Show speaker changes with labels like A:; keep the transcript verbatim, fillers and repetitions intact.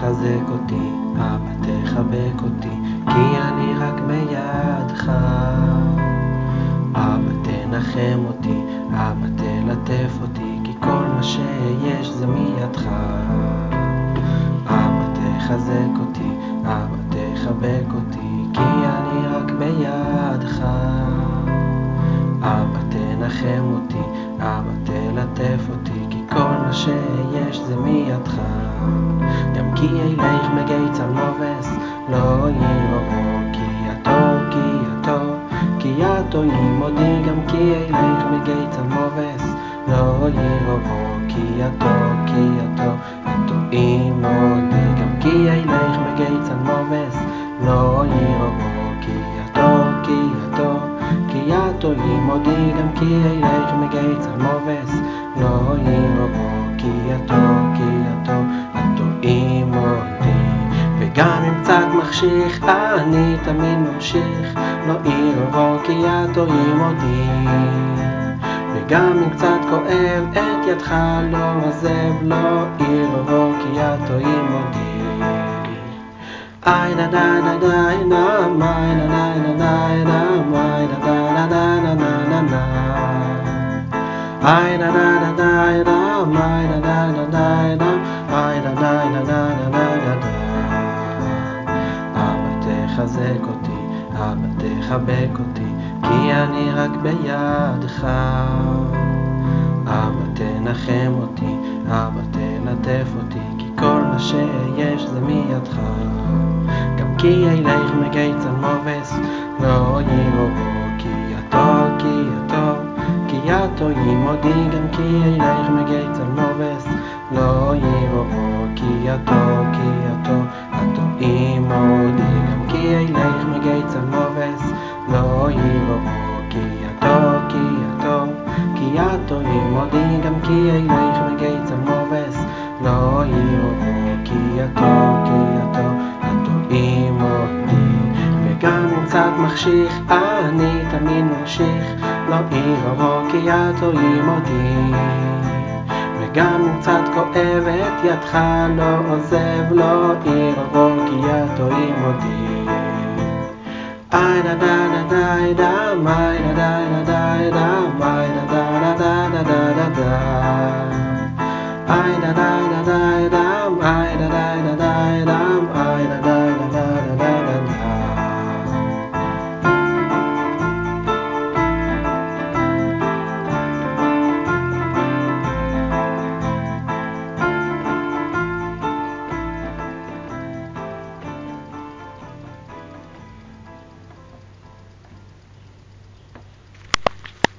A: תחזק אותי, אבא תחבק אותי, כי אני רק בידך. אבא תנחם אותי, אבא תלטף אותי, כי כל מה שיש זה מידך. אבא תחזק אותי, אבא תחבק אותי, כי אני רק בידך. אבא תנחם אותי, אבא תלטף אותי, כי כל מה שיש זה מידך. גם כי אלך מגי צלמובס לא יראו, כי יתו, כי יתו, כי יתו עמודי. גם כי אלך מגי צלמובס לא יראו, כי יתו, כי יתו, יתו עמודי. גם כי אלך מגי צלמובס לא יראו, כי יתו, כי יתו, כי יתו עמודי. גם כי אלך מגי צלמובס לא יראו, כי יתו, כי יתו, יתו עמודי. וגם אם קצת מחשיך אני תמיד ממשיך, לא יראו, כי יתו עמודי. וגם אם קצת כואב את ידך לא עזב, לא יראו, כי יתו עמודי. איי דה דה דה דה דה מיי דה דה דה דה מיי דה דה דה דה דה דה. איי דה דה דה דה דה מיי דה דה דה דה דה איי דה דה דה דה דה דה. אבא תחזק אותי, אבא תחבק אותי, כי אני רק בידך. אבא תנחם אותי, אבא תלטף אותי, כי כל מה שיש זה מידך. גם כי אלך מגי צלמובס לא יראו, כי יתו, כי יתו, כי יתו עמודי. גם כי אלך מגי צלמובס לא יראו, כי יתו, כי יתו, יתו עמודי. גם כי אלך מגי צלמובס לא יראו, כי יתו, כי יתו, כי יתו עמודי. גם כי אלך מגי צלמובס לא יראו, כי יתו, כי יתו, יתו עמודי. וגם אם קצת מחשיך אני תמיד ממשיך, לא יראו, כי יתו עמודי. וגם אם קצת כואב את ידך לא עוזב, לא יראו, כי יתו עמודי. איי דה דה דה דה דה מיי דה דה דה דה דה מיי